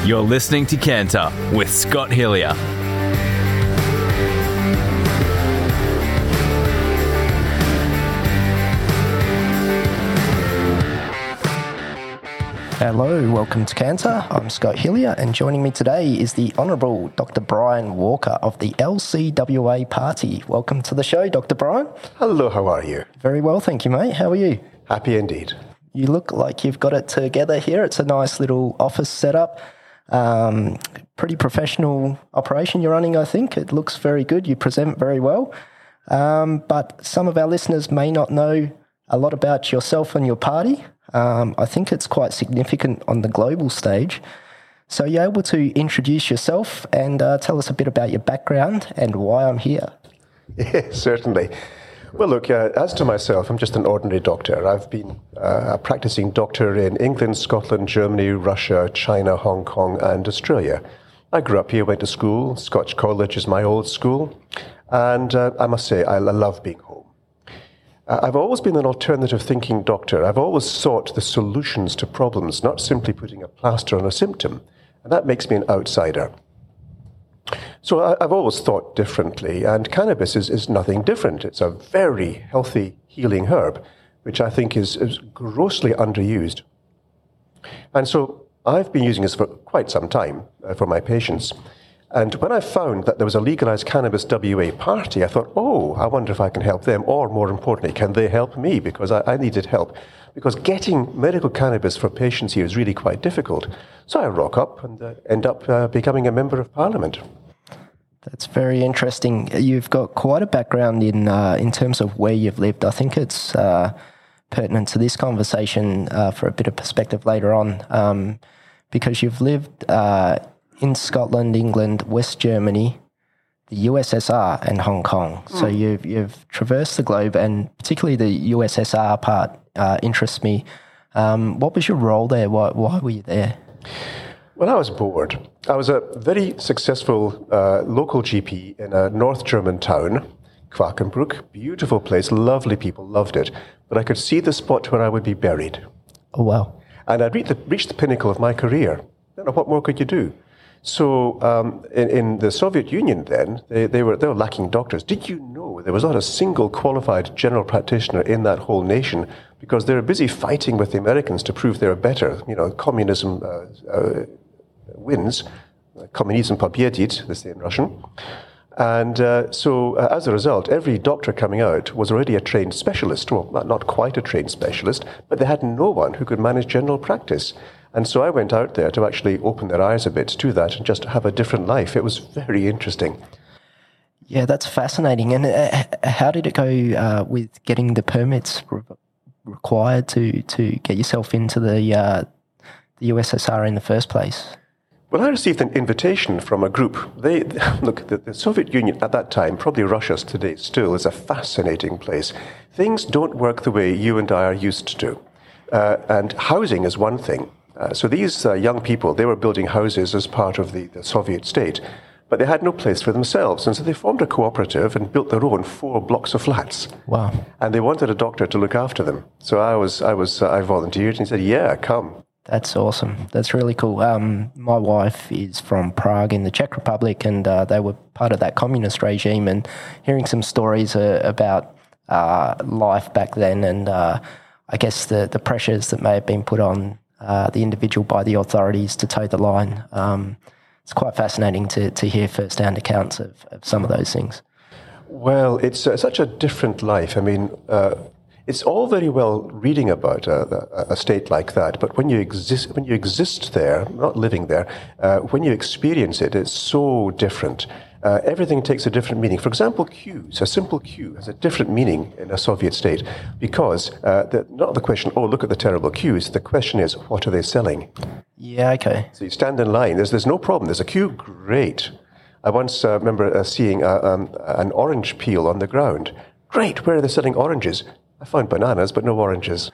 You're listening to Canter with Scott Hillier. Hello, welcome to Canter. I'm Scott Hillier, and joining me today is the Honourable Dr. Brian Walker of the LCWA Party. Welcome to the show, Dr. Brian. Hello, how are you? Very well, thank you, mate. How are you? Happy indeed. You look like you've got it together here. It's a nice little office setup. Pretty professional operation you're running, I think. It looks very good. You present very well. But some of our listeners may not know a lot about yourself and your party. I think it's quite significant on the global stage. So you're able to introduce yourself and tell us a bit about your background and why I'm here. Yeah, certainly. Well, look, as to myself, I'm just an ordinary doctor. I've been a practicing doctor in England, Scotland, Germany, Russia, China, Hong Kong, and Australia. I grew up here, went to school. Scotch College is my old school. And I must say, I love being home. I've always been an alternative thinking doctor. I've always sought the solutions to problems, not simply putting a plaster on a symptom. And that makes me an outsider. So I've always thought differently, and cannabis is nothing different. It's a very healthy, healing herb, which I think is grossly underused. And so I've been using this for quite some time for my patients. And when I found that there was a legalized cannabis WA party, I thought, I wonder if I can help them, or more importantly, can they help me? Because I needed help. Because getting medical cannabis for patients here is really quite difficult. So I rock up and end up becoming a member of Parliament. That's very interesting. You've got quite a background in terms of where you've lived. I think it's pertinent to this conversation for a bit of perspective later on, because you've lived in Scotland, England, West Germany, the USSR, and Hong Kong. So you've traversed the globe, and particularly the USSR part interests me. What was your role there? Why were you there? Well, I was bored. I was a very successful local GP in a North German town, Quakenbrück. Beautiful place, lovely people, loved it. But I could see the spot where I would be buried. Oh, wow. And I'd reached the pinnacle of my career. What more could you do? So in the Soviet Union then, they were lacking doctors. Did you know there was not a single qualified general practitioner in that whole nation, because they were busy fighting with the Americans to prove they were better? You know, communism wins. Kommunizm победит, they say in Russian. And so as a result, every doctor coming out was already a trained specialist. Well, not quite a trained specialist, but they had no one who could manage general practice. And so I went out there to actually open their eyes a bit to that and just have a different life. It was very interesting. Yeah, that's fascinating. And how did it go with getting the permits required to get yourself into the USSR in the first place? Well, I received an invitation from a group. Look, the Soviet Union at that time, probably Russia today still, is a fascinating place. Things don't work the way you and I are used to. And housing is one thing. So these young people, they were building houses as part of the Soviet state, but they had no place for themselves. And so they formed a cooperative and built their own 4 blocks of flats. Wow. And they wanted a doctor to look after them. So I volunteered, and he said, yeah, come. That's awesome. That's really cool. My wife is from Prague in the Czech Republic, and they were part of that communist regime, and hearing some stories about life back then, and I guess the pressures that may have been put on the individual by the authorities to toe the line. It's quite fascinating to hear first-hand accounts of some of those things. Well, it's such a different life. I mean, it's all very well reading about a state like that, but when you exist there, not living there, when you experience it, it's so different. Everything takes a different meaning. For example, queues. A simple queue has a different meaning in a Soviet state, because not the question, look at the terrible queues. The question is, what are they selling? Yeah, okay. So you stand in line. There's no problem. There's a queue. Great. I once remember seeing an orange peel on the ground. Great. Where are they selling oranges? I found bananas, but no oranges.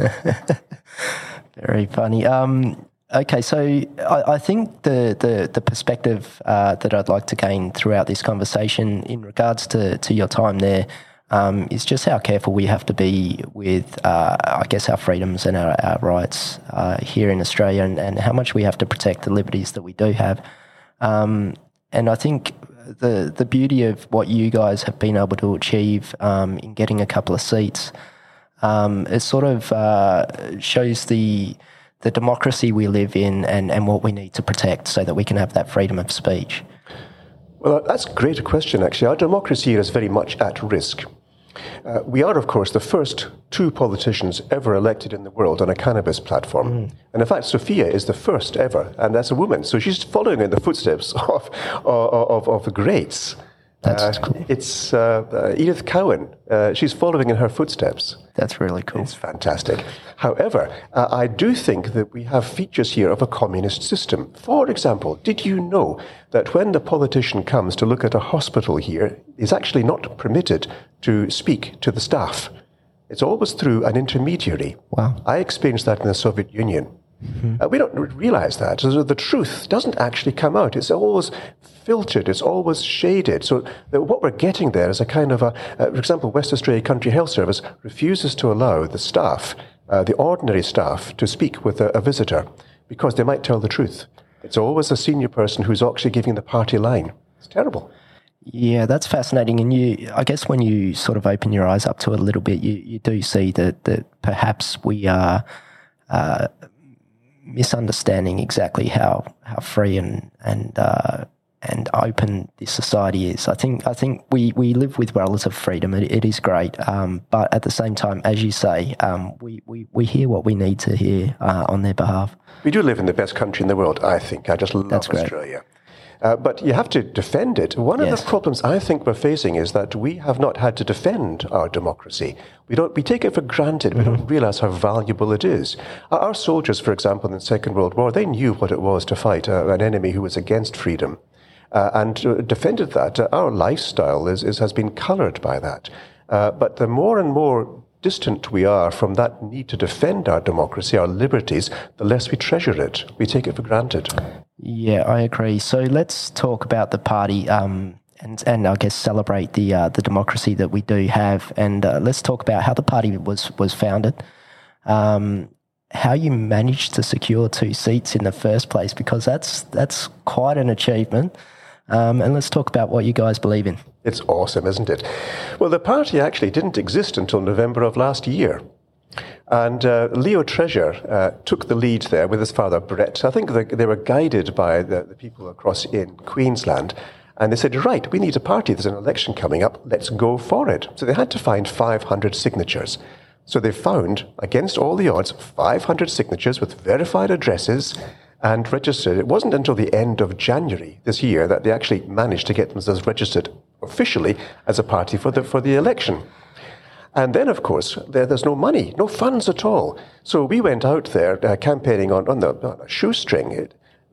Very funny. Okay, so I think the perspective that I'd like to gain throughout this conversation in regards to your time there, is just how careful we have to be with, I guess, our freedoms and our rights here in Australia, and how much we have to protect the liberties that we do have. And I think the beauty of what you guys have been able to achieve in getting a couple of seats, it sort of shows the democracy we live in and what we need to protect so that we can have that freedom of speech. Well, that's a great question, actually. Our democracy is very much at risk. We are, of course, the first two politicians ever elected in the world on a cannabis platform. And in fact, Sophia is the first ever, and that's a woman. So she's following in the footsteps of the greats. That's cool. It's Edith Cowan. She's following in her footsteps. That's really cool. It's fantastic. However, I do think that we have features here of a communist system. For example, did you know that when the politician comes to look at a hospital here, he's actually not permitted to speak to the staff? It's always through an intermediary. Wow. I experienced that in the Soviet Union. We don't realize that. So the truth doesn't actually come out. It's always filtered. It's always shaded. So what we're getting there is a kind of for example, West Australia Country Health Service refuses to allow the staff, the ordinary staff, to speak with a visitor because they might tell the truth. It's always a senior person who's actually giving the party line. It's terrible. Yeah, that's fascinating. And I guess when you sort of open your eyes up to it a little bit, you do see that perhaps we are misunderstanding exactly how free and open this society is. I think we live with relative freedom. It is great, but at the same time, as you say, we hear what we need to hear on their behalf. We do live in the best country in the world, I think. I just love Australia. But you have to defend it. One of the problems I think we're facing is that we have not had to defend our democracy. We take it for granted. We don't realize how valuable it is. Our soldiers, for example, in the Second World War, they knew what it was to fight an enemy who was against freedom and defended that. Our lifestyle has been colored by that. But the more and more distant we are from that need to defend our democracy, our liberties, the less we treasure it. We take it for granted. Yeah, I agree. So let's talk about the party and I guess celebrate the democracy that we do have. And let's talk about how the party was founded, how you managed to secure 2 seats in the first place, because that's quite an achievement. And let's talk about what you guys believe in. It's awesome, isn't it? Well, the party actually didn't exist until November of last year. And Leo Treasure took the lead there with his father, Brett. I think they were guided by the people across in Queensland. And they said, right, we need a party. There's an election coming up. Let's go for it. So they had to find 500 signatures. So they found, against all the odds, 500 signatures with verified addresses and registered. It wasn't until the end of January this year that they actually managed to get themselves registered officially as a party for the election. And then, of course, there's no money, no funds at all. So we went out there campaigning on a shoestring.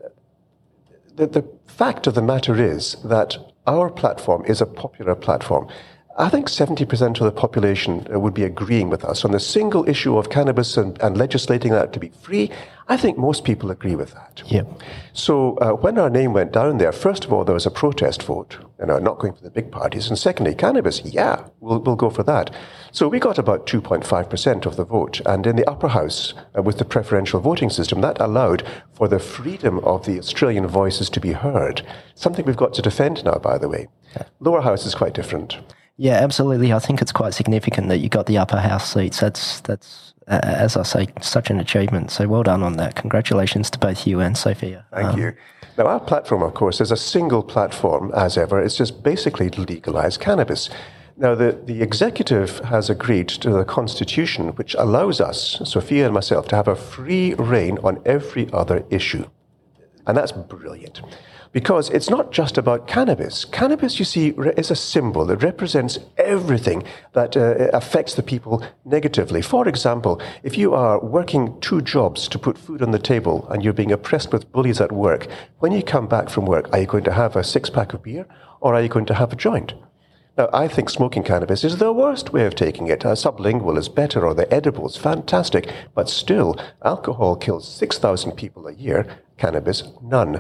The fact of the matter is that our platform is a popular platform. I think 70% of the population would be agreeing with us on the single issue of cannabis and legislating that to be free. I think most people agree with that. Yep. So when our name went down there, first of all, there was a protest vote, not going for the big parties. And secondly, cannabis, we'll go for that. So we got about 2.5% of the vote. And in the upper house, with the preferential voting system, that allowed for the freedom of the Australian voices to be heard. Something we've got to defend now, by the way. Lower house is quite different. Yeah, absolutely. I think it's quite significant that you got the upper house seats. That's as I say, such an achievement. So well done on that. Congratulations to both you and Sophia. Thank you. Now, our platform, of course, is a single platform, as ever. It's just basically to legalise cannabis. Now, the executive has agreed to the Constitution, which allows us, Sophia and myself, to have a free rein on every other issue. And that's brilliant. Because it's not just about cannabis. Cannabis, you see, is a symbol. It represents everything that affects the people negatively. For example, if you are working 2 jobs to put food on the table and you're being oppressed with bullies at work, when you come back from work, are you going to have a 6-pack of beer or are you going to have a joint? Now, I think smoking cannabis is the worst way of taking it. Sublingual is better, or the edible is fantastic. But still, alcohol kills 6,000 people a year. Cannabis, none.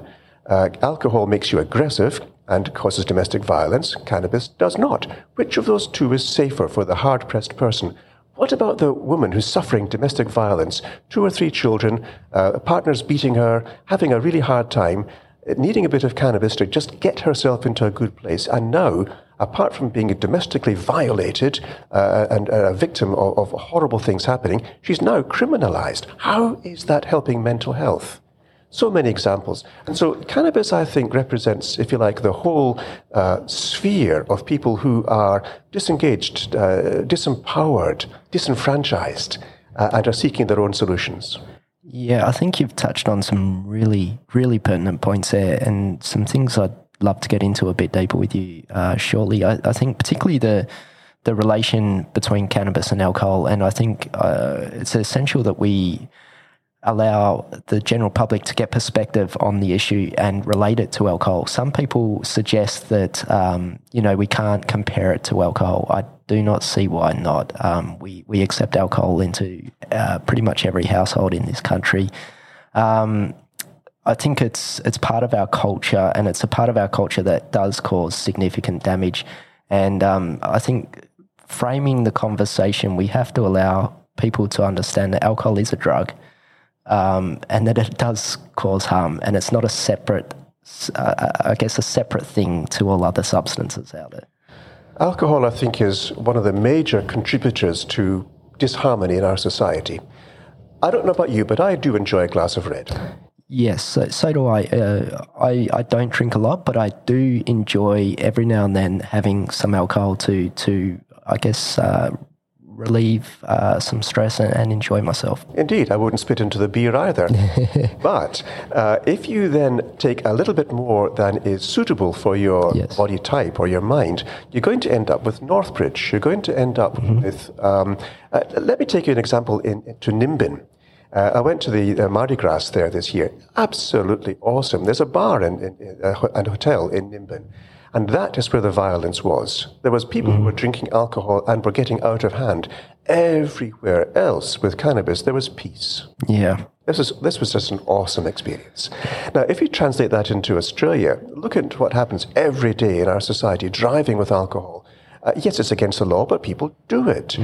Alcohol makes you aggressive and causes domestic violence. Cannabis does not. Which of those two is safer for the hard-pressed person? What about the woman who's suffering domestic violence, 2 or 3 children, partner's beating her, having a really hard time, needing a bit of cannabis to just get herself into a good place, and now, apart from being domestically violated and a victim of horrible things happening, she's now criminalized. How is that helping mental health? So many examples. And so cannabis, I think, represents, if you like, the whole sphere of people who are disengaged, disempowered, disenfranchised, and are seeking their own solutions. Yeah, I think you've touched on some really, really pertinent points there, and some things I'd love to get into a bit deeper with you shortly. I think particularly the relation between cannabis and alcohol, and I think it's essential that we allow the general public to get perspective on the issue and relate it to alcohol. Some people suggest that, we can't compare it to alcohol. I do not see why not. We accept alcohol into pretty much every household in this country. I think it's part of our culture, and it's a part of our culture that does cause significant damage. And I think framing the conversation, we have to allow people to understand that alcohol is a drug, and that it does cause harm, and it's not a separate thing to all other substances out there. Alcohol, I think, is one of the major contributors to disharmony in our society. I don't know about you, but I do enjoy a glass of red. Yes, so do I. I don't drink a lot, but I do enjoy every now and then having some alcohol to I guess, relieve some stress and enjoy myself. Indeed, I wouldn't spit into the beer either. But if you then take a little bit more than is suitable for your body type or your mind, you're going to end up with Northbridge. You're going to end up with... let me take you an example to Nimbin. I went to the Mardi Gras there this year. Absolutely awesome. There's a bar and a hotel in Nimbin. And that is where the violence was. There was people who were drinking alcohol and were getting out of hand. Everywhere else with cannabis, there was peace. Yeah. This was just an awesome experience. Now, if you translate that into Australia, look at what happens every day in our society, driving with alcohol. Yes, it's against the law, but people do it.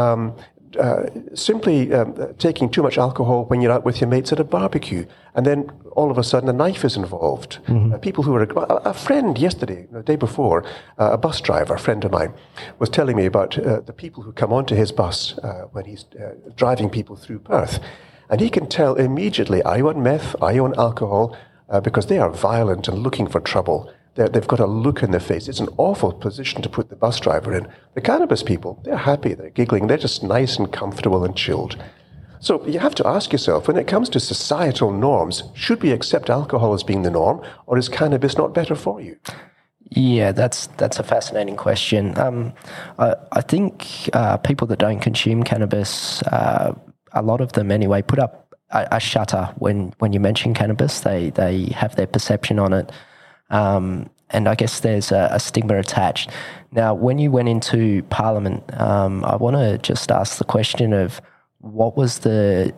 Simply taking too much alcohol when you're out with your mates at a barbecue, and then all of a sudden a knife is involved. People who are... A friend yesterday, the day before, a bus driver, a friend of mine, was telling me about the people who come onto his bus when he's driving people through Perth. And he can tell immediately, are you on meth, are you on alcohol, because they are violent and looking for trouble. They've got a look in their face. It's an awful position to put the bus driver in. The cannabis people, they're happy, they're giggling, they're just nice and comfortable and chilled. So you have to ask yourself, when it comes to societal norms, should we accept alcohol as being the norm, or is cannabis not better for you? Yeah, that's a fascinating question. I think people that don't consume cannabis, a lot of them anyway, put up a shutter when you mention cannabis. They have their perception on it. And I guess there's a stigma attached. Now, when you went into Parliament, I want to just ask the question of what was the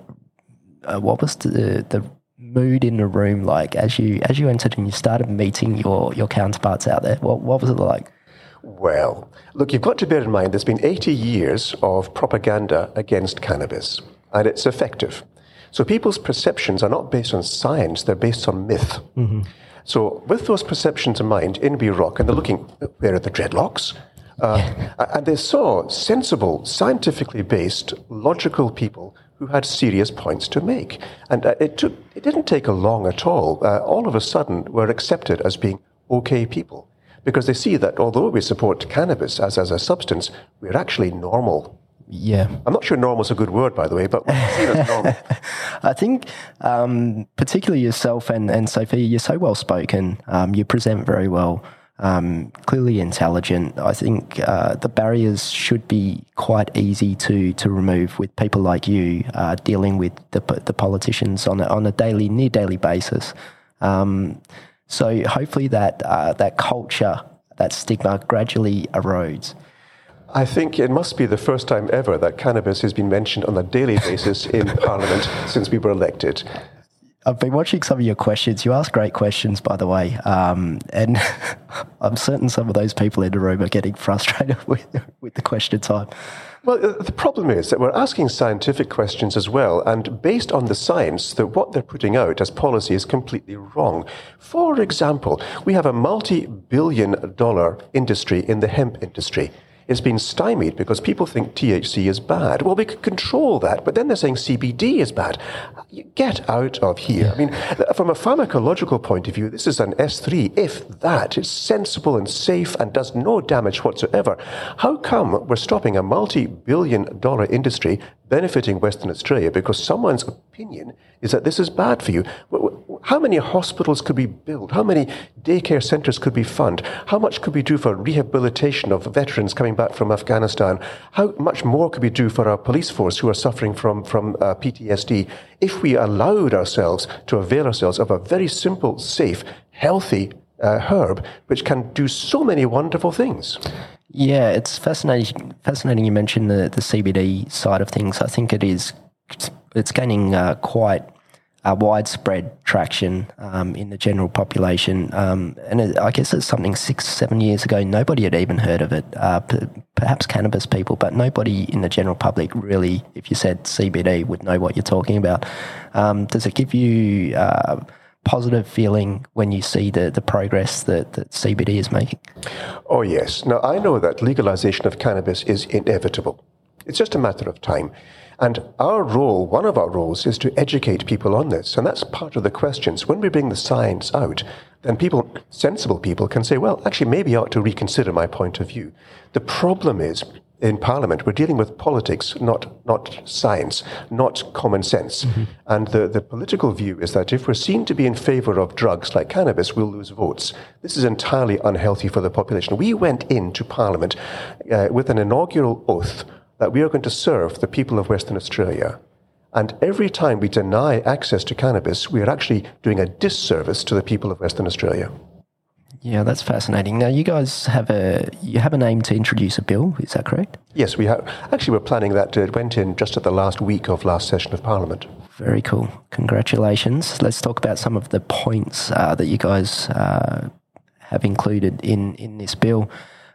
mood in the room like as you entered and you started meeting your counterparts out there? What was it like? Well, look, you've got to bear in mind there's been 80 years of propaganda against cannabis, and it's effective. So people's perceptions are not based on science, they're based on myth. So with those perceptions in mind, Inby Rock, and they're looking, where are the dreadlocks? And they saw sensible, scientifically based, logical people who had serious points to make. And it didn't take long at all. All of a sudden, we're accepted as being okay people, because they see that although we support cannabis as a substance, we're actually normal. Yeah. I'm not sure normal is a good word, by the way, but we're seen as normal. I think particularly yourself and Sophia, you're so well-spoken. You present very well, clearly intelligent. I think the barriers should be quite easy to remove with people like you dealing with the politicians on a near daily basis. So hopefully that culture, that stigma gradually erodes. I think it must be the first time ever that cannabis has been mentioned on a daily basis in Parliament since we were elected. I've been watching some of your questions. You ask great questions, by the way, and I'm certain some of those people in the room are getting frustrated with the question time. Well, the problem is that we're asking scientific questions as well, and based on the science, that what they're putting out as policy is completely wrong. For example, we have a multi-billion-dollar industry in the hemp industry. It's been stymied because people think THC is bad. Well, we could control that, but then they're saying CBD is bad. Get out of here. I mean, from a pharmacological point of view, this is an S3, if that. It's sensible and safe and does no damage whatsoever. How come we're stopping a multi-billion-dollar industry benefiting Western Australia because someone's opinion is that this is bad for you? How many hospitals could we build? How many daycare centres could we fund? How much could we do for rehabilitation of veterans coming back from Afghanistan? How much more could we do for our police force who are suffering from PTSD if we allowed ourselves to avail ourselves of a very simple, safe, healthy herb which can do so many wonderful things? Yeah, it's fascinating. Fascinating you mentioned the CBD side of things. I think it's gaining quite widespread traction in the general population. I guess it's something 6-7 years ago, nobody had even heard of it, perhaps cannabis people, but nobody in the general public really, if you said CBD, would know what you're talking about. Does it give you positive feeling when you see the progress that CBD is making? Oh, yes. Now, I know that legalization of cannabis is inevitable. It's just a matter of time. And our role, one of our roles, is to educate people on this. And that's part of the questions. When we bring the science out, then people, sensible people, can say, well, actually, maybe I ought to reconsider my point of view. The problem is, in Parliament, we're dealing with politics, not science, not common sense. Mm-hmm. And the political view is that if we're seen to be in favour of drugs like cannabis, we'll lose votes. This is entirely unhealthy for the population. We went into Parliament with an inaugural oath that we are going to serve the people of Western Australia. And every time we deny access to cannabis, we are actually doing a disservice to the people of Western Australia. Yeah, that's fascinating. Now, you guys have a aim to introduce a bill, is that correct? Yes, we have. Actually, we're planning that. It went in just at the last week of last session of Parliament. Very cool. Congratulations. Let's talk about some of the points that you guys have included in this bill.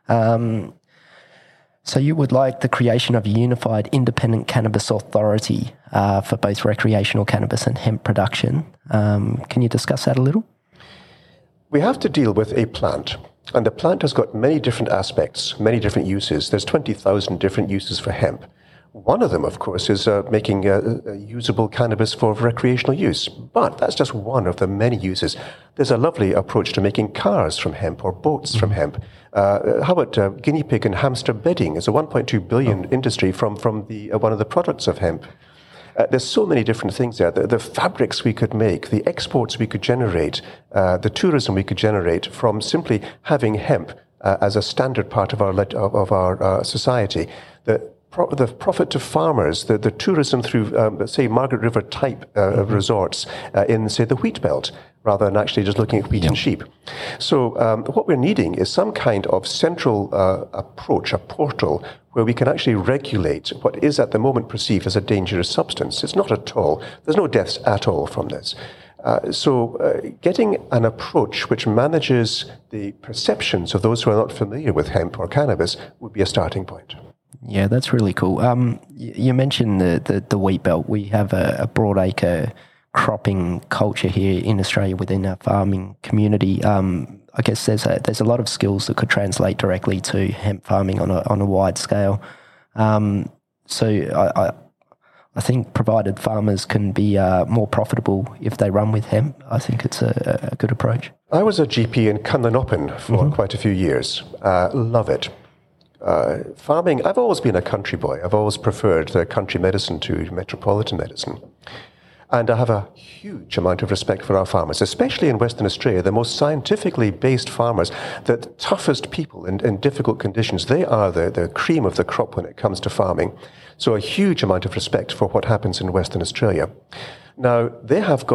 So you would like the creation of a unified independent cannabis authority for both recreational cannabis and hemp production. Can you discuss that a little? We have to deal with a plant, and the plant has got many different aspects, many different uses. There's 20,000 different uses for hemp. One of them, of course, is making usable cannabis for recreational use. But that's just one of the many uses. There's a lovely approach to making cars from hemp or boats from hemp. How about guinea pig and hamster bedding? It's a 1.2 billion industry from the one of the products of hemp. There's so many different things there. The fabrics we could make, the exports we could generate, the tourism we could generate from simply having hemp as a standard part of our society. The profit to farmers, the tourism through, say, Margaret River type resorts in, say, the wheat belt, rather than actually just looking at wheat and sheep. So what we're needing is some kind of central approach, a portal, where we can actually regulate what is at the moment perceived as a dangerous substance. It's not at all. There's no deaths at all from this. So getting an approach which manages the perceptions of those who are not familiar with hemp or cannabis would be a starting point. Yeah, that's really cool. You mentioned the wheat belt. We have a broadacre cropping culture here in Australia within our farming community. I guess there's a lot of skills that could translate directly to hemp farming on a wide scale. So I think provided farmers can be more profitable if they run with hemp, I think it's a good approach. I was a GP in Cunlin for quite a few years. Love it. Farming, I've always been a country boy. I've always preferred the country medicine to metropolitan medicine. And I have a huge amount of respect for our farmers, especially in Western Australia, the most scientifically based farmers, the toughest people in difficult conditions. They are the cream of the crop when it comes to farming. So a huge amount of respect for what happens in Western Australia. Now, they have got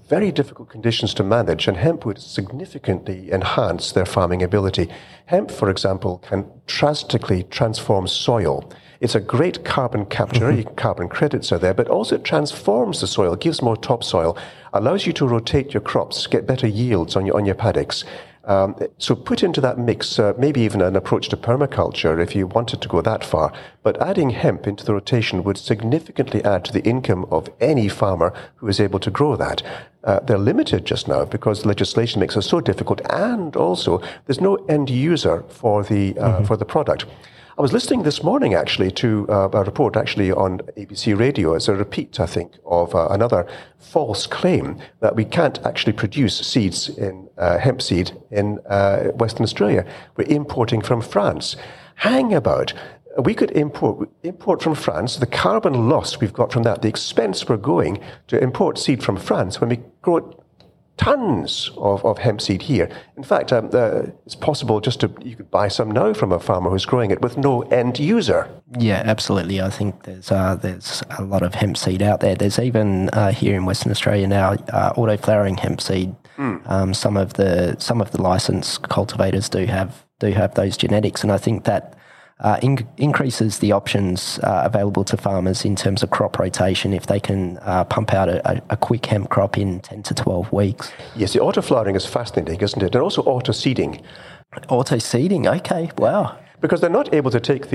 very difficult conditions to manage, and hemp would significantly enhance their farming ability. Hemp, for example, can drastically transform soil. It's a great carbon capture, carbon credits are there, but also it transforms the soil, gives more topsoil, allows you to rotate your crops, get better yields on your paddocks. So put into that mix maybe even an approach to permaculture if you wanted to go that far. But adding hemp into the rotation would significantly add to the income of any farmer who is able to grow that. They're limited just now because legislation makes it so difficult, and also there's no end user for the product. I was listening this morning, actually, to a report actually on ABC Radio as a repeat, I think, of another false claim that we can't actually produce seeds in hemp seed in Western Australia. We're importing from France. Hang about. We could import from France. The carbon loss we've got from that, the expense we're going to import seed from France when we grow tons of hemp seed here. In fact, it's possible you could buy some now from a farmer who's growing it with no end user. Yeah, absolutely. I think there's a lot of hemp seed out there. There's even here in Western Australia now auto flowering hemp seed. Some of the licensed cultivators do have those genetics, and I think that increases the options available to farmers in terms of crop rotation if they can pump out a quick hemp crop in 10 to 12 weeks. Yes, the auto-flowering is fascinating, isn't it? And also auto-seeding. Auto-seeding, okay, wow. Because they're not able to take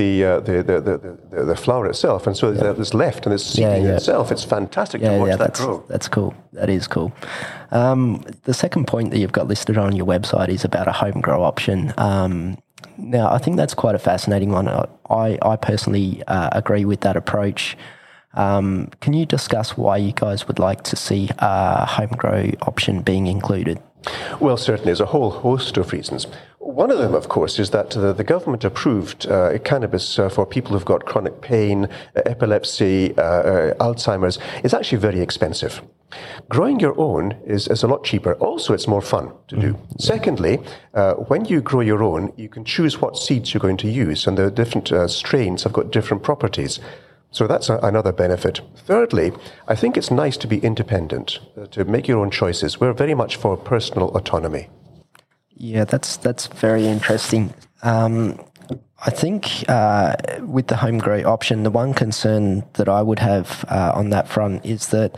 the flower itself, and so there's left, and it's seeding itself. It's fantastic to watch that grow. That's cool. That is cool. The second point that you've got listed on your website is about a home grow option. Now, I think that's quite a fascinating one. I personally agree with that approach. Can you discuss why you guys would like to see a home grow option being included? Well, certainly, there's a whole host of reasons. One of them, of course, is that the government approved cannabis for people who've got chronic pain, epilepsy, Alzheimer's. It's actually very expensive. Growing your own is a lot cheaper. Also, it's more fun to do. Secondly, when you grow your own, you can choose what seeds you're going to use, and the different strains have got different properties. So that's another benefit. Thirdly, I think it's nice to be independent, to make your own choices. We're very much for personal autonomy. Yeah, that's very interesting. I think with the home grow option, the one concern that I would have on that front is that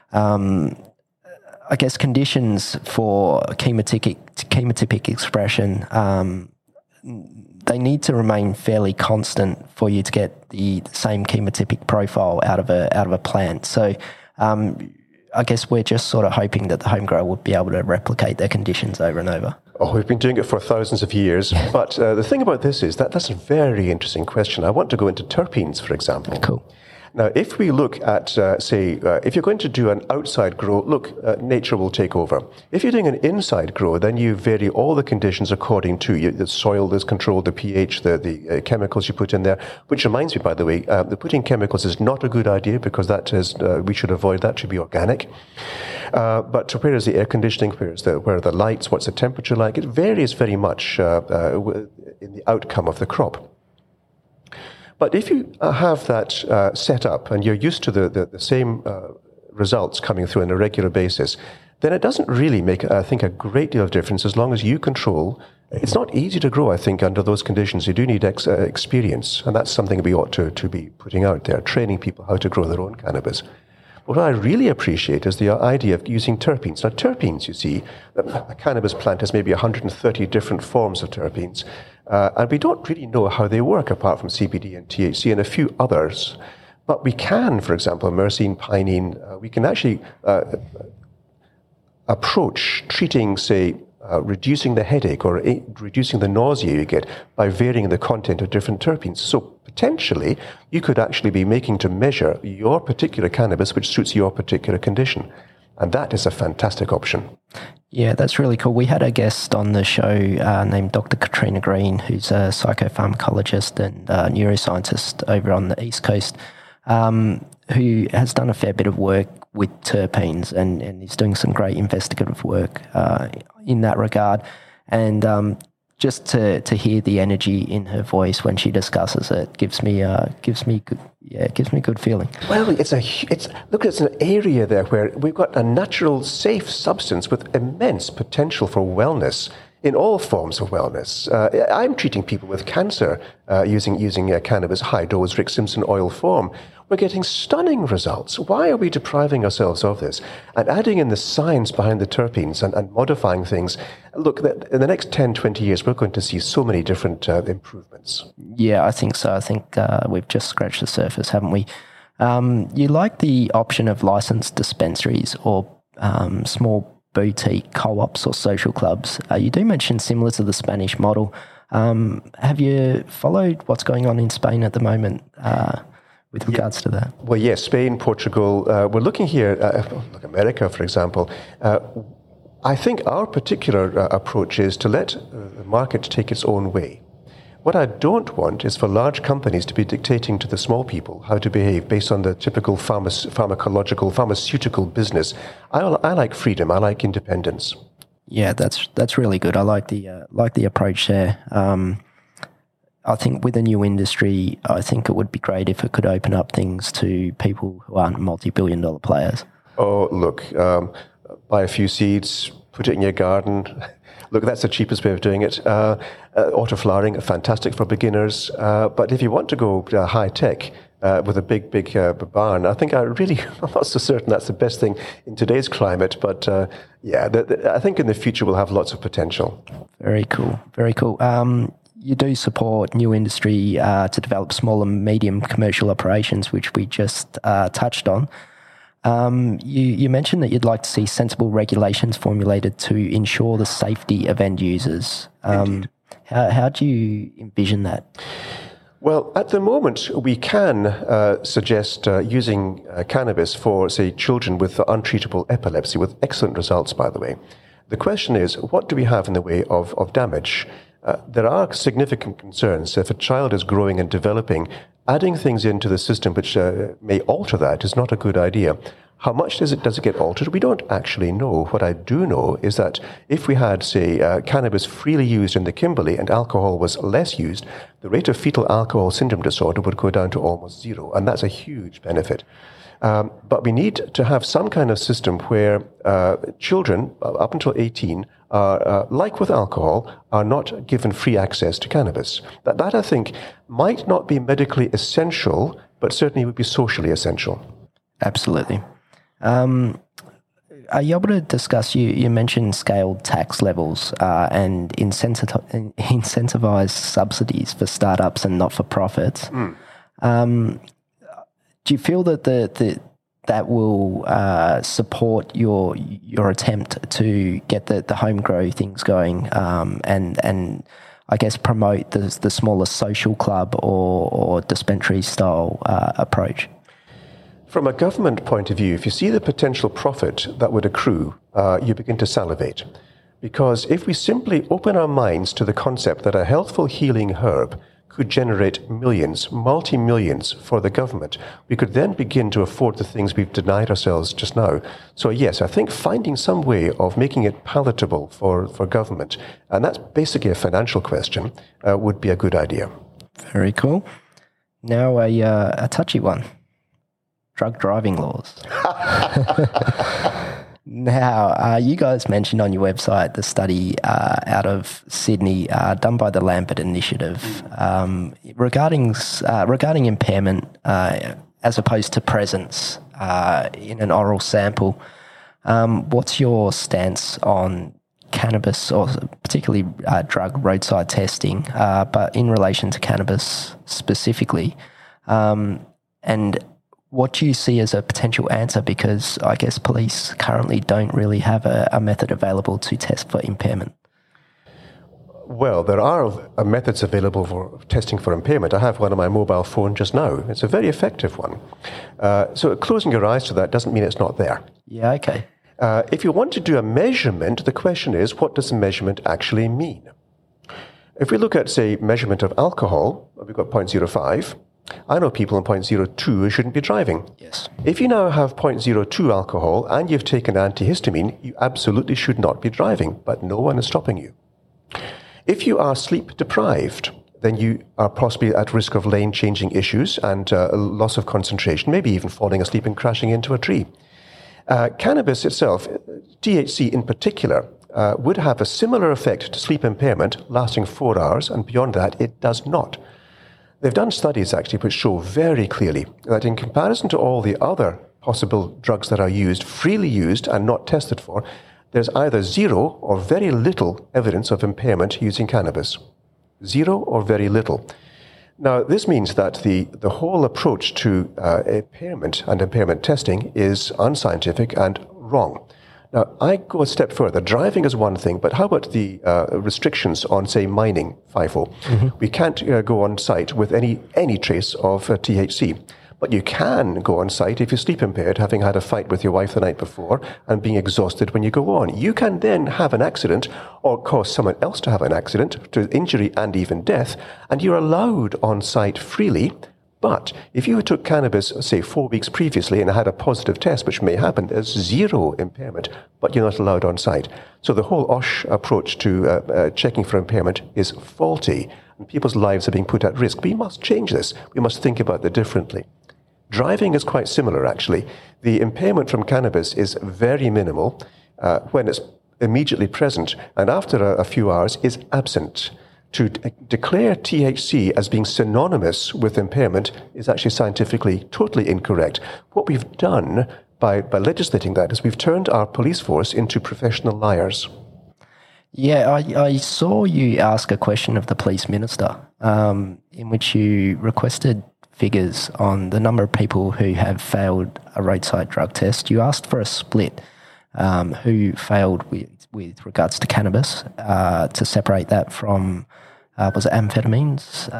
I guess conditions for chemotypic expression, they need to remain fairly constant for you to get the same chemotypic profile out of a plant. So I guess we're just sort of hoping that the home grower would be able to replicate their conditions over and over. Oh, we've been doing it for thousands of years. But the thing about this is that's a very interesting question. I want to go into terpenes, for example. Cool. Now, if we look at, if you're going to do an outside grow, nature will take over. If you're doing an inside grow, then you vary all the conditions according to the soil is controlled, the pH, the chemicals you put in there. Which reminds me, by the way, the putting chemicals is not a good idea because that is we should avoid that. Should be organic. But where is the air conditioning? Where are the lights? What's the temperature like? It varies very much in the outcome of the crop. But if you have that set up and you're used to the same results coming through on a regular basis, then it doesn't really make, I think, a great deal of difference as long as you control. It's not easy to grow, I think, under those conditions. You do need experience, and that's something we ought to be putting out there, training people how to grow their own cannabis. What I really appreciate is the idea of using terpenes. Now, terpenes, you see, a cannabis plant has maybe 130 different forms of terpenes, and we don't really know how they work apart from CBD and THC and a few others. But we can, for example, myrcene, pinene, we can actually approach treating, say, reducing the headache or reducing the nausea you get by varying the content of different terpenes. So potentially, you could actually be making to measure your particular cannabis, which suits your particular condition. And that is a fantastic option. Yeah, that's really cool. We had a guest on the show named Dr. Katrina Green, who's a psychopharmacologist and neuroscientist over on the East Coast, who has done a fair bit of work with terpenes and is doing some great investigative work in that regard. And just to hear the energy in her voice when she discusses it gives me good feeling. Well, it's an area there where we've got a natural, safe substance with immense potential for wellness in all forms of wellness. I'm treating people with cancer using cannabis, high-dose Rick Simpson oil form. We're getting stunning results. Why are we depriving ourselves of this? And adding in the science behind the terpenes and modifying things. Look, in the next 10, 20 years, we're going to see so many different improvements. Yeah, I think so. I think we've just scratched the surface, haven't we? You like the option of licensed dispensaries or small boutique co-ops or social clubs. You do mention similar to the Spanish model. Have you followed what's going on in Spain at the moment with regards to that? Well, yes, Spain, Portugal. We're looking here, like America, for example. I think our particular approach is to let the market take its own way. What I don't want is for large companies to be dictating to the small people how to behave based on the typical pharmaceutical business. I like freedom. I like independence. Yeah, that's really good. I like the approach there. I think with a new industry, I think it would be great if it could open up things to people who aren't multi-billion-dollar players. Oh, look, buy a few seeds, put it in your garden. Look, that's the cheapest way of doing it. Autoflowering, fantastic for beginners. But if you want to go high-tech with a big barn, I think I'm not so certain that's the best thing in today's climate. But I think in the future we'll have lots of potential. Very cool. Very cool. You do support new industry to develop small and medium commercial operations, which we just touched on. You mentioned that you'd like to see sensible regulations formulated to ensure the safety of end users. How do you envision that? Well, at the moment, we can suggest using cannabis for, say, children with untreatable epilepsy, with excellent results, by the way. The question is, what do we have in the way of damage? There are significant concerns. If a child is growing and developing, adding things into the system which may alter that is not a good idea. How much does it get altered? We don't actually know. What I do know is that if we had, say, cannabis freely used in the Kimberley and alcohol was less used, the rate of fetal alcohol syndrome disorder would go down to almost zero, and that's a huge benefit. But we need to have some kind of system where children up until 18 are, like with alcohol, are not given free access to cannabis. That I think might not be medically essential, but certainly would be socially essential. Absolutely. Are you able to discuss, you mentioned scaled tax levels and incentivized subsidies for startups and not-for-profits. Do you feel that that will support your attempt to get the home grow things going and I guess promote the smaller social club or dispensary style approach? From a government point of view, if you see the potential profit that would accrue, you begin to salivate. Because if we simply open our minds to the concept that a healthful healing herb could generate millions, multi-millions for the government, we could then begin to afford the things we've denied ourselves just now. So yes, I think finding some way of making it palatable for government, and that's basically a financial question, would be a good idea. Very cool. Now a touchy one. Drug driving laws. Now, you guys mentioned on your website the study out of Sydney done by the Lambert Initiative regarding impairment as opposed to presence in an oral sample. What's your stance on cannabis, or particularly drug roadside testing, but in relation to cannabis specifically? And what do you see as a potential answer? Because I guess police currently don't really have a method available to test for impairment. Well, there are methods available for testing for impairment. I have one on my mobile phone just now. It's a very effective one. So closing your eyes to that doesn't mean it's not there. Yeah, okay. If you want to do a measurement, the question is, what does the measurement actually mean? If we look at, say, measurement of alcohol, we've got 0.05. I know people on 0.02 who shouldn't be driving. Yes. If you now have 0.02 alcohol and you've taken antihistamine, you absolutely should not be driving, but no one is stopping you. If you are sleep deprived, then you are possibly at risk of lane-changing issues and loss of concentration, maybe even falling asleep and crashing into a tree. Cannabis itself, THC in particular, would have a similar effect to sleep impairment lasting 4 hours, and beyond that, it does not. They've done studies, actually, which show very clearly that in comparison to all the other possible drugs that are used, freely used and not tested for, there's either zero or very little evidence of impairment using cannabis. Zero or very little. Now, this means that the whole approach to impairment and impairment testing is unscientific and wrong. Now, I go a step further. Driving is one thing, but how about the restrictions on, say, mining, FIFO? Mm-hmm. We can't go on site with any trace of THC. But you can go on site if you're sleep impaired, having had a fight with your wife the night before and being exhausted when you go on. You can then have an accident or cause someone else to have an accident, to injury and even death, and you're allowed on site freely. But if you took cannabis, say, 4 weeks previously and had a positive test, which may happen, there's zero impairment, but you're not allowed on site. So the whole OSH approach to checking for impairment is faulty, and people's lives are being put at risk. We must change this. We must think about it differently. Driving is quite similar, actually. The impairment from cannabis is very minimal when it's immediately present, and after a few hours is absent. To declare THC as being synonymous with impairment is actually scientifically totally incorrect. What we've done by legislating that is we've turned our police force into professional liars. Yeah, I saw you ask a question of the police minister in which you requested figures on the number of people who have failed a roadside drug test. You asked for a split who failed with regards to cannabis to separate that from, was it amphetamines?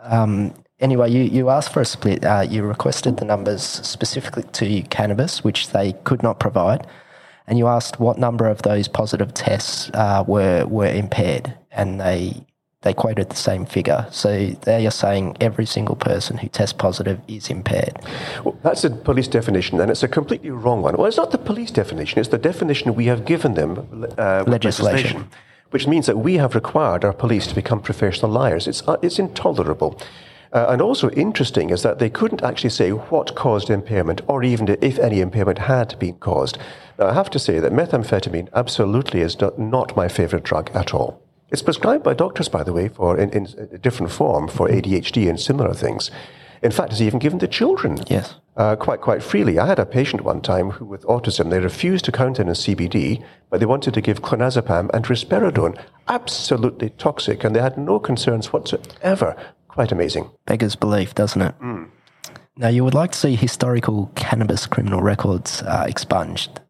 Anyway, you asked for a split. You requested the numbers specifically to cannabis, which they could not provide, and you asked what number of those positive tests were impaired, and they quoted the same figure. So they are saying every single person who tests positive is impaired. Well, that's a police definition, and it's a completely wrong one. Well, it's not the police definition, it's the definition we have given them, legislation, which means that we have required our police to become professional liars. It's intolerable. And also interesting is that they couldn't actually say what caused impairment, or even if any impairment had been caused. Now, I have to say that methamphetamine absolutely is not my favorite drug at all. It's prescribed by doctors, by the way, in a different form for ADHD and similar things. In fact, it's even given to children. Yes. Quite freely. I had a patient one time who, with autism, they refused to countenance CBD, but they wanted to give clonazepam and risperidone. Absolutely toxic, and they had no concerns whatsoever. Quite amazing. Beggars belief, doesn't it? Mm. Now, you would like to see historical cannabis criminal records expunged.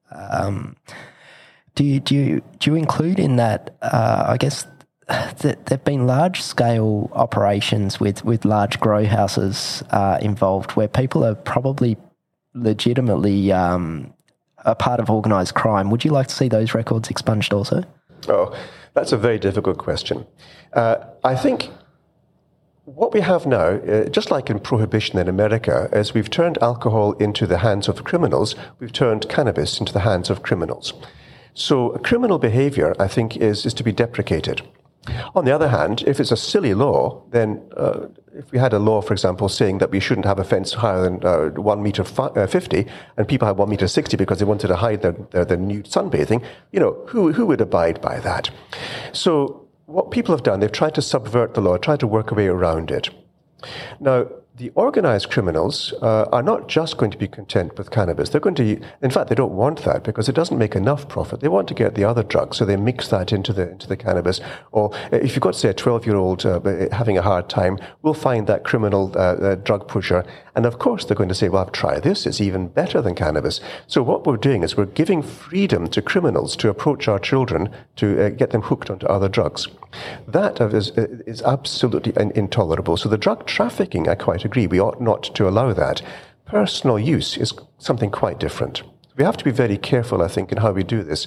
Do you include in that, I guess, that there have been large-scale operations with large grow houses involved where people are probably legitimately a part of organised crime. Would you like to see those records expunged also? Oh, that's a very difficult question. I think what we have now, just like in prohibition in America, is we've turned alcohol into the hands of criminals, we've turned cannabis into the hands of criminals. So criminal behavior, I think, is to be deprecated. On the other hand, if it's a silly law, then if we had a law, for example, saying that we shouldn't have a fence higher than 1 meter 50, and people had 1 meter 60 because they wanted to hide their nude sunbathing, who would abide by that? So what people have done, they've tried to subvert the law, tried to work a way around it. Now, the organized criminals are not just going to be content with cannabis. They're going to, in fact, they don't want that because it doesn't make enough profit. They want to get the other drugs, so they mix that into the cannabis. Or if you've got, say, a 12-year-old having a hard time, we'll find that criminal drug pusher, and of course they're going to say, well, I've tried this, it's even better than cannabis. So what we're doing is we're giving freedom to criminals to approach our children to get them hooked onto other drugs. That is absolutely intolerable. So the drug trafficking, I quite agree, we ought not to allow that. Personal use is something quite different. We have to be very careful, I think, in how we do this.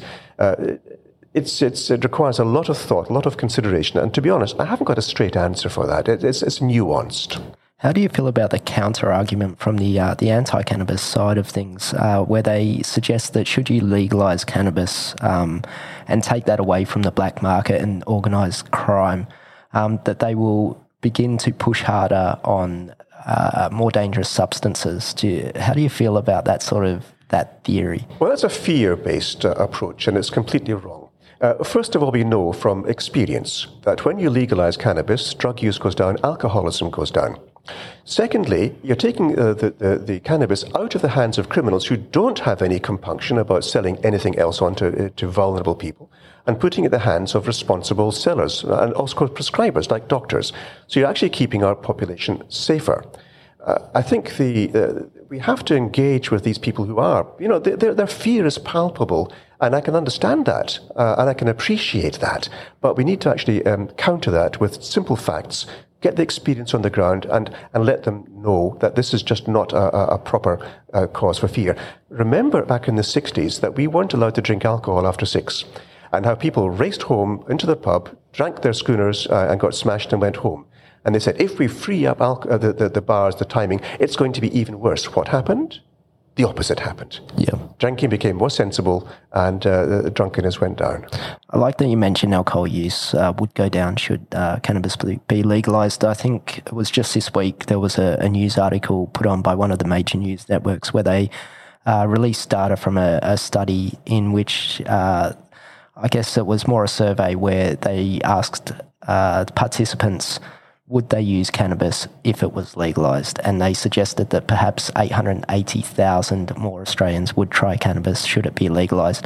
It requires a lot of thought, a lot of consideration, and to be honest, I haven't got a straight answer for that. It's nuanced. How do you feel about the counter-argument from the anti-cannabis side of things, where they suggest that should you legalise cannabis and take that away from the black market and organised crime, that they will begin to push harder on more dangerous substances? How do you feel about that theory? Well, that's a fear-based approach, and it's completely wrong. First of all, we know from experience that when you legalise cannabis, drug use goes down, alcoholism goes down. Secondly, you're taking the cannabis out of the hands of criminals who don't have any compunction about selling anything else on to vulnerable people, and putting it in the hands of responsible sellers and also prescribers like doctors. So you're actually keeping our population safer. I think we have to engage with these people who are, their fear is palpable, and I can understand that, and I can appreciate that. But we need to actually counter that with simple facts, get the experience on the ground, and let them know that this is just not a proper cause for fear. Remember back in the 60s that we weren't allowed to drink alcohol after 6, and how people raced home into the pub, drank their schooners, and got smashed and went home. And they said, if we free up the bars, the timing, it's going to be even worse. What happened? The opposite happened. Yeah. Drinking became more sensible, and the drunkenness went down. I like that you mentioned alcohol use would go down should cannabis be legalised. I think it was just this week there was a news article put on by one of the major news networks where they released data from a study in which I guess it was more a survey where they asked participants would they use cannabis if it was legalised, and they suggested that perhaps 880,000 more Australians would try cannabis should it be legalised.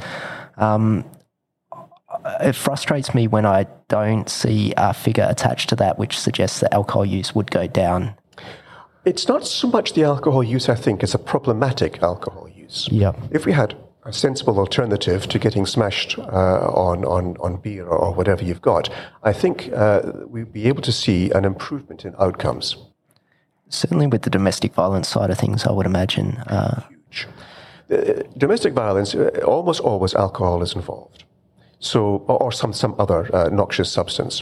It frustrates me when I don't see a figure attached to that which suggests that alcohol use would go down. It's not so much the alcohol use, I think, it's a problematic alcohol use. Yeah. If we had a sensible alternative to getting smashed on beer or whatever you've got, I think we'd be able to see an improvement in outcomes. Certainly with the domestic violence side of things, I would imagine. Huge. Domestic violence, almost always alcohol is involved. So, or some other noxious substance.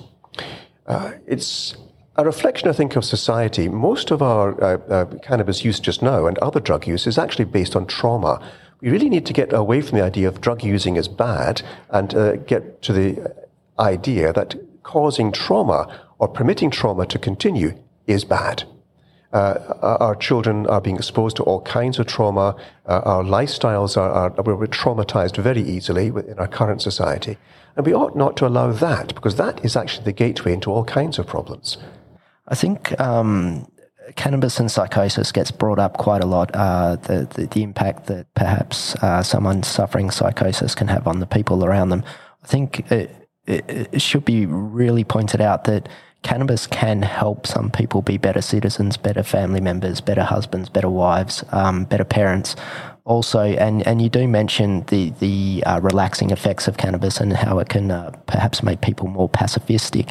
It's a reflection, I think, of society. Most of our cannabis use just now and other drug use is actually based on trauma. We really need to get away from the idea of drug using is bad and get to the idea that causing trauma or permitting trauma to continue is bad. Our children are being exposed to all kinds of trauma. Our lifestyles we're traumatized very easily in our current society. And we ought not to allow that, because that is actually the gateway into all kinds of problems. I think cannabis and psychosis gets brought up quite a lot, the impact that perhaps someone suffering psychosis can have on the people around them. I think it should be really pointed out that cannabis can help some people be better citizens, better family members, better husbands, better wives, better parents also. And you do mention the relaxing effects of cannabis and how it can perhaps make people more pacifistic.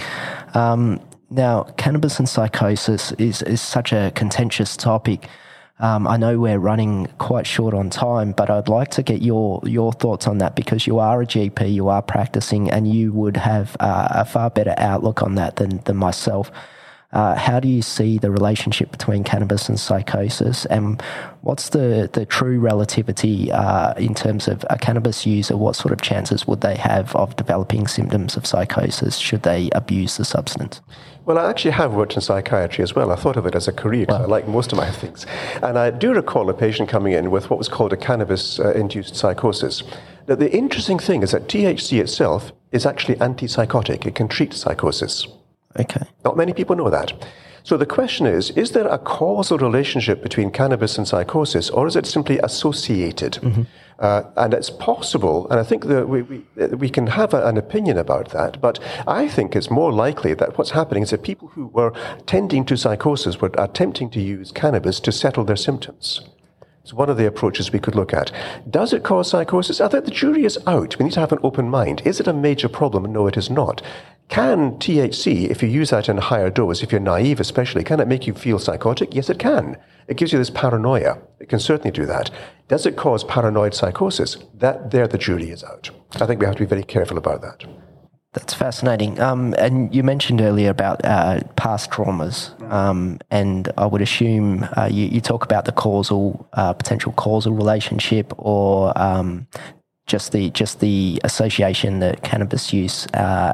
Now, cannabis and psychosis is such a contentious topic. I know we're running quite short on time, but I'd like to get your thoughts on that, because you are a GP, you are practicing, and you would have a far better outlook on that than myself. How do you see the relationship between cannabis and psychosis, and what's the true relativity in terms of a cannabis user? What sort of chances would they have of developing symptoms of psychosis should they abuse the substance? Well, I actually have worked in psychiatry as well. I thought of it as a career, because I like most of my things. And I do recall a patient coming in with what was called a cannabis-induced psychosis. Now, the interesting thing is that THC itself is actually antipsychotic. It can treat psychosis. Okay. Not many people know that. So the question is there a causal relationship between cannabis and psychosis, or is it simply associated? Mm-hmm. And it's possible, and I think that we can have an opinion about that, but I think it's more likely that what's happening is that people who were tending to psychosis were attempting to use cannabis to settle their symptoms. It's one of the approaches we could look at. Does it cause psychosis? I think the jury is out. We need to have an open mind. Is it a major problem? No, it is not. Can THC, if you use that in a higher dose, if you're naive especially, can it make you feel psychotic? Yes, it can. It gives you this paranoia. It can certainly do that. Does it cause paranoid psychosis? There the jury is out. I think we have to be very careful about that. That's fascinating. And you mentioned earlier about past traumas, and I would assume you talk about the potential causal relationship, or just the association that cannabis use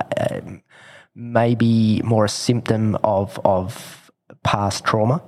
may be more a symptom of past trauma.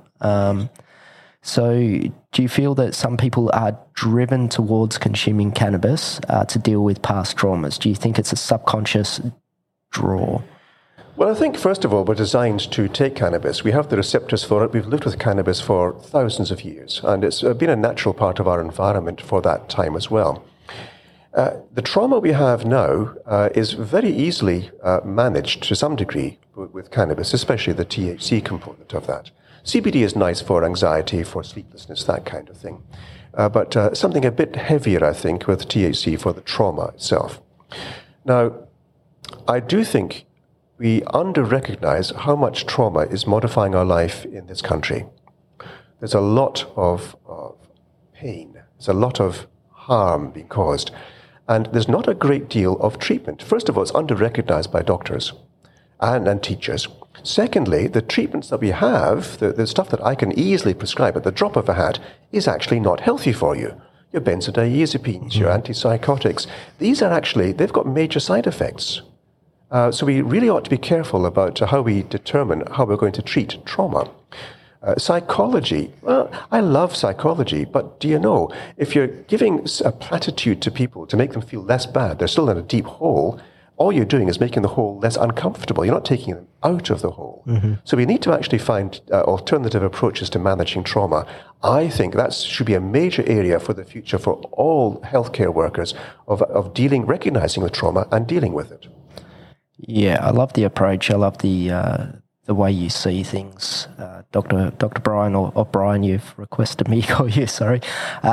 So do you feel that some people are driven towards consuming cannabis to deal with past traumas? Do you think it's a subconscious draw? Well, I think, first of all, we're designed to take cannabis. We have the receptors for it. We've lived with cannabis for thousands of years, and it's been a natural part of our environment for that time as well. The trauma we have now is very easily managed to some degree with cannabis, especially the THC component of that. CBD is nice for anxiety, for sleeplessness, that kind of thing. But something a bit heavier, I think, with THC for the trauma itself. Now, I do think we under-recognize how much trauma is modifying our life in this country. There's a lot of pain. There's a lot of harm being caused. And there's not a great deal of treatment. First of all, it's under-recognized by doctors and teachers. Secondly, the treatments that we have, the stuff that I can easily prescribe at the drop of a hat, is actually not healthy for you. Your benzodiazepines, your antipsychotics, these are actually, they've got major side effects. So we really ought to be careful about how we determine how we're going to treat trauma. Psychology, well, I love psychology, but do you know, if you're giving a platitude to people to make them feel less bad, they're still in a deep hole, all you're doing is making the hole less uncomfortable. You're not taking them out of the hole. Mm-hmm. So we need to actually find alternative approaches to managing trauma. I think that should be a major area for the future for all healthcare workers of recognizing the trauma and dealing with it. Yeah, I love the approach. I love the way you see things. Dr. Brian, or Brian, you've requested me call you, sorry.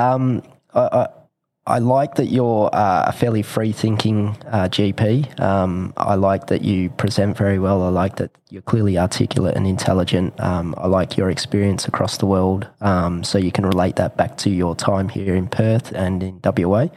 I like that you're a fairly free-thinking GP. I like that you present very well. I like that you're clearly articulate and intelligent. I like your experience across the world, so you can relate that back to your time here in Perth and in WA.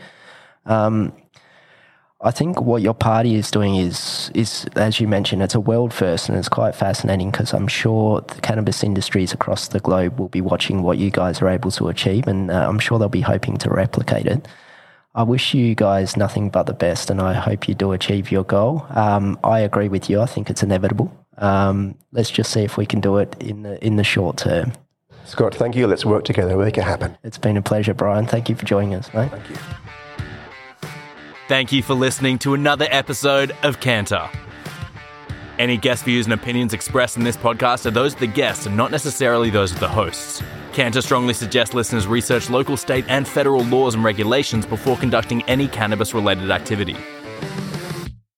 I think what your party is doing is, as you mentioned, it's a world first, and it's quite fascinating because I'm sure the cannabis industries across the globe will be watching what you guys are able to achieve, and I'm sure they'll be hoping to replicate it. I wish you guys nothing but the best, and I hope you do achieve your goal. I agree with you. I think it's inevitable. Let's just see if we can do it in the short term. Scott, thank you. Let's work together and make it happen. It's been a pleasure, Brian. Thank you for joining us, mate. Thank you. Thank you for listening to another episode of Canter. Any guest views and opinions expressed in this podcast are those of the guests and not necessarily those of the hosts. Canter strongly suggests listeners research local, state and federal laws and regulations before conducting any cannabis-related activity.